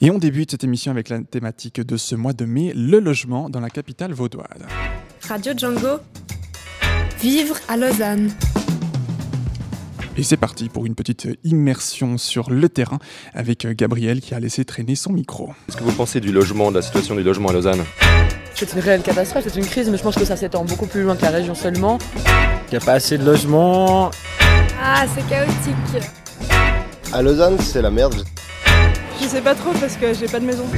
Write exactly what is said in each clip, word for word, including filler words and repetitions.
Et on débute cette émission avec la thématique de ce mois de mai, le logement dans la capitale vaudoise. Radio Django, vivre à Lausanne. Et c'est parti pour une petite immersion sur le terrain avec Gabriel qui a laissé traîner son micro. Qu'est-ce que vous pensez du logement, de la situation du logement à Lausanne ? C'est une réelle catastrophe, c'est une crise, mais je pense que ça s'étend beaucoup plus loin que la région seulement. Il n'y a pas assez de logements. Ah, c'est chaotique. À Lausanne, c'est la merde. Je sais pas trop parce que j'ai pas de maison.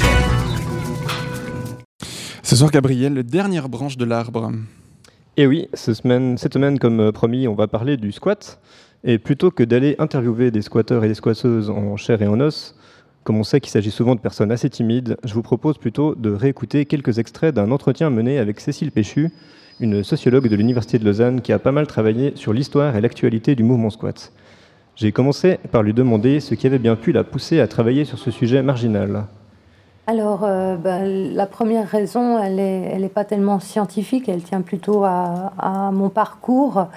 Ce soir, Gabriel, dernière branche de l'arbre. Et oui, cette semaine, cette semaine, comme promis, on va parler du squat. Et plutôt que d'aller interviewer des squatteurs et des squatteuses en chair et en os, comme on sait qu'il s'agit souvent de personnes assez timides, je vous propose plutôt de réécouter quelques extraits d'un entretien mené avec Cécile Péchu, une sociologue de l'Université de Lausanne qui a pas mal travaillé sur l'histoire et l'actualité du mouvement squat. J'ai commencé par lui demander ce qui avait bien pu la pousser à travailler sur ce sujet marginal. Alors, euh, ben, la première raison, elle n'est elle est pas tellement scientifique, elle tient plutôt à, à mon parcours.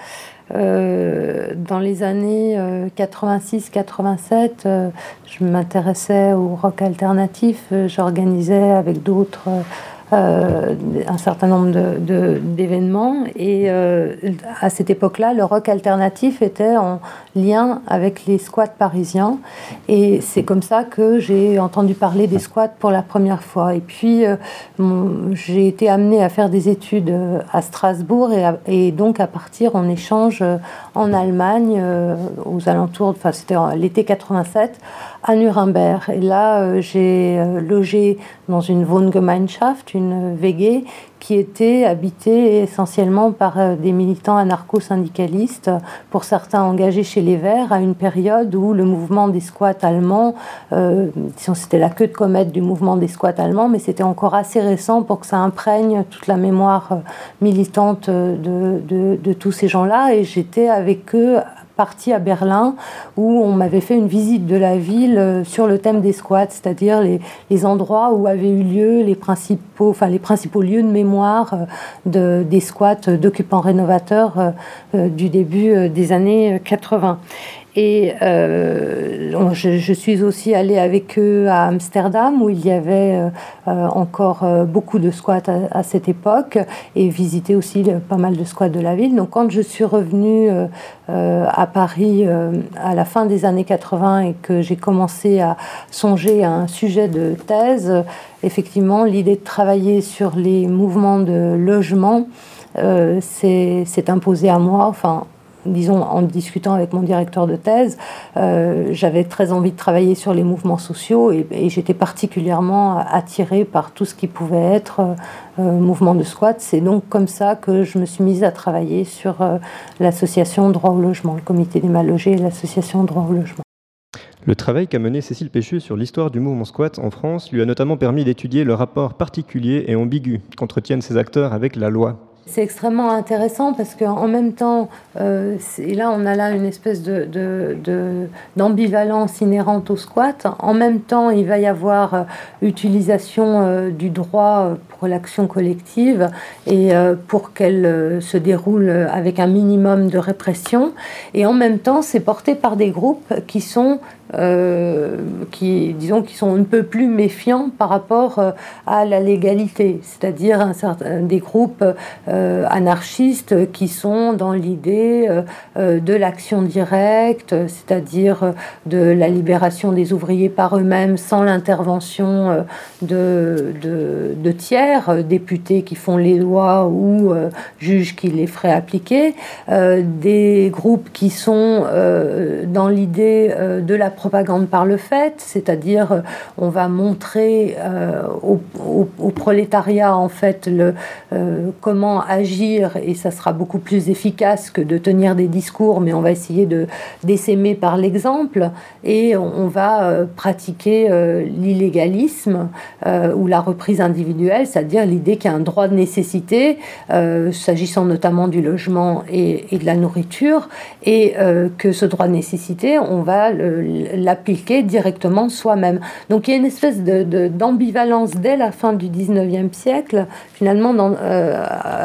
Euh, dans les années euh, quatre-vingt-six quatre-vingt-sept, euh, je m'intéressais au rock alternatif. J'organisais avec d'autres euh, un certain nombre de, de, d'événements. Et euh, à cette époque-là, le rock alternatif était en lien avec les squats parisiens. Et c'est comme ça que j'ai entendu parler des squats pour la première fois. Et puis, euh, mon, j'ai été amenée à faire des études à Strasbourg et, à, et donc à partir en échange en Allemagne, euh, aux alentours, enfin c'était l'été quatre-vingt-sept, à Nuremberg. Et là, euh, j'ai euh, logé dans une Wohngemeinschaft, une V G, qui était habitée essentiellement par euh, des militants anarcho-syndicalistes, pour certains engagés chez les Verts, à une période où le mouvement des squats allemands, euh, c'était la queue de comète du mouvement des squats allemands, mais c'était encore assez récent pour que ça imprègne toute la mémoire euh, militante de, de, de tous ces gens-là. Et j'étais avec eux partie à Berlin où on m'avait fait une visite de la ville sur le thème des squats, c'est-à-dire les, les endroits où avaient eu lieu les principaux, enfin les principaux lieux de mémoire de, des squats d'occupants rénovateurs euh, du début des années quatre-vingts. Et euh, je, je suis aussi allée avec eux à Amsterdam, où il y avait euh, encore euh, beaucoup de squats à, à cette époque, et visité aussi le, pas mal de squats de la ville. Donc quand je suis revenue euh, euh, à Paris euh, à la fin des années quatre-vingts et que j'ai commencé à songer à un sujet de thèse, euh, effectivement, l'idée de travailler sur les mouvements de logement euh, s'est, s'est imposée à moi. Enfin, disons, en discutant avec mon directeur de thèse, euh, j'avais très envie de travailler sur les mouvements sociaux et, et j'étais particulièrement attirée par tout ce qui pouvait être euh, mouvement de squat. C'est donc comme ça que je me suis mise à travailler sur euh, l'association Droit au logement, le comité des mal logés et l'association Droit au logement. Le travail qu'a mené Cécile Péchu sur l'histoire du mouvement squat en France lui a notamment permis d'étudier le rapport particulier et ambigu qu'entretiennent ces acteurs avec la loi. C'est extrêmement intéressant parce qu'en même temps, euh, et là on a là une espèce de, de, de, d'ambivalence inhérente au squat. En même temps, il va y avoir euh, utilisation euh, du droit euh, pour l'action collective et euh, pour qu'elle euh, se déroule avec un minimum de répression. Et en même temps, c'est porté par des groupes qui sont Euh, qui, disons, qui sont un peu plus méfiants par rapport euh, à la légalité, c'est-à-dire un certain, des groupes euh, anarchistes qui sont dans l'idée euh, euh, de l'action directe, c'est-à-dire de la libération des ouvriers par eux-mêmes sans l'intervention euh, de, de, de tiers, euh, députés qui font les lois ou euh, juges qui les feraient appliquer, euh, des groupes qui sont euh, dans l'idée euh, de la propagande par le fait, c'est-à-dire euh, on va montrer euh, au, au, au prolétariat en fait le, euh, comment agir et ça sera beaucoup plus efficace que de tenir des discours, mais on va essayer de d'essaimer par l'exemple et on, on va euh, pratiquer euh, l'illégalisme euh, ou la reprise individuelle, c'est-à-dire l'idée qu'il y a un droit de nécessité euh, s'agissant notamment du logement et, et de la nourriture et euh, que ce droit de nécessité on va le, l'appliquer directement soi-même. Donc il y a une espèce de, de, d'ambivalence dès la fin du dix-neuvième siècle, finalement dans, euh,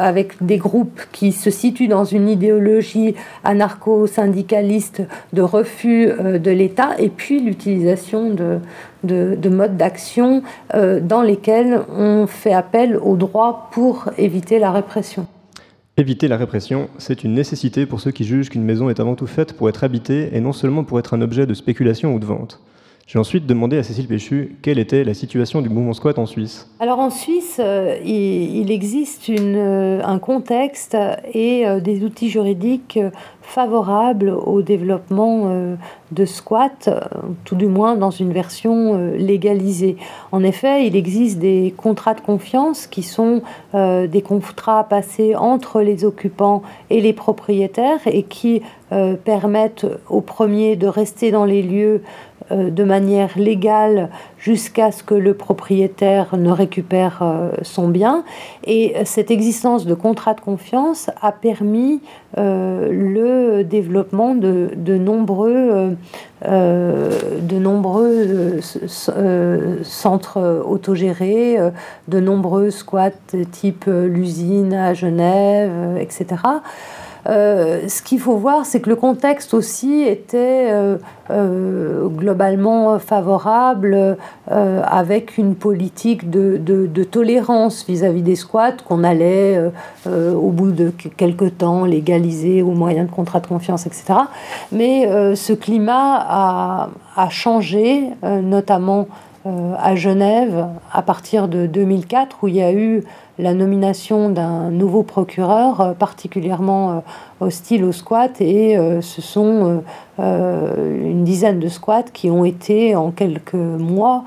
avec des groupes qui se situent dans une idéologie anarcho-syndicaliste de refus euh, de l'État, et puis l'utilisation de, de, de modes d'action euh, dans lesquels on fait appel au droit pour éviter la répression. Éviter la répression, c'est une nécessité pour ceux qui jugent qu'une maison est avant tout faite pour être habitée et non seulement pour être un objet de spéculation ou de vente. J'ai ensuite demandé à Cécile Péchu quelle était la situation du mouvement squat en Suisse. Alors en Suisse, euh, il, il existe une, euh, un contexte et euh, des outils juridiques favorables au développement euh, de squat, euh, tout du moins dans une version euh, légalisée. En effet, il existe des contrats de confiance qui sont euh, des contrats passés entre les occupants et les propriétaires et qui euh, permettent aux premiers de rester dans les lieux euh, de manière légale jusqu'à ce que le propriétaire ne récupère euh, son bien. Et cette existence de contrat de confiance a permis euh, le développement de, de nombreux, euh, de nombreux euh, centres autogérés, euh, de nombreux squats type euh, l'usine à Genève, euh, et cetera. Euh, ce qu'il faut voir, c'est que le contexte aussi était euh, euh, globalement favorable, euh, avec une politique de, de, de tolérance vis-à-vis des squats qu'on allait, euh, euh, au bout de quelque temps, légaliser au moyen de contrats de confiance, et cetera. Mais euh, ce climat a, a changé, euh, notamment euh, à Genève, à partir de deux mille quatre, où il y a eu la nomination d'un nouveau procureur euh, particulièrement euh, hostile au squat, et euh, ce sont euh, euh, une dizaine de squats qui ont été en quelques mois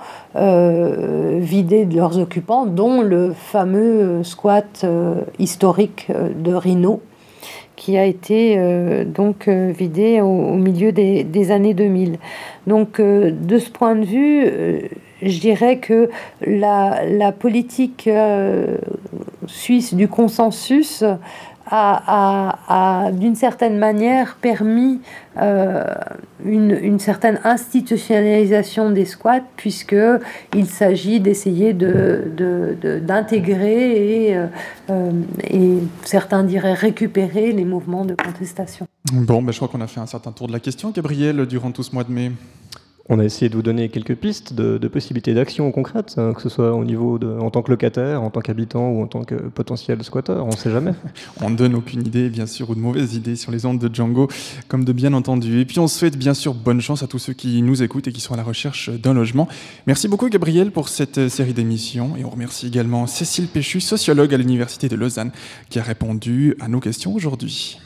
euh, vidés de leurs occupants, dont le fameux squat euh, historique de Rhino, qui a été euh, donc euh, vidé au, au milieu des, des années deux mille. Donc euh, de ce point de vue, euh, je dirais que la, la politique euh, suisse du consensus a, a, a d'une certaine manière permis euh, une, une certaine institutionnalisation des squats, puisqu'il s'agit d'essayer de, de, de, d'intégrer et, euh, et certains diraient récupérer les mouvements de contestation. Bon, ben, je crois qu'on a fait un certain tour de la question, Gabriel, durant tout ce mois de mai. On a essayé de vous donner quelques pistes de, de possibilités d'action concrètes, hein, que ce soit au niveau de, en tant que locataire, en tant qu'habitant ou en tant que potentiel squatteur, on ne sait jamais. On ne donne aucune idée, bien sûr, ou de mauvaises idées sur les ondes de Django, comme de bien entendu. Et puis on souhaite bien sûr bonne chance à tous ceux qui nous écoutent et qui sont à la recherche d'un logement. Merci beaucoup Gabriel pour cette série d'émissions, et on remercie également Cécile Péchu, sociologue à l'Université de Lausanne, qui a répondu à nos questions aujourd'hui.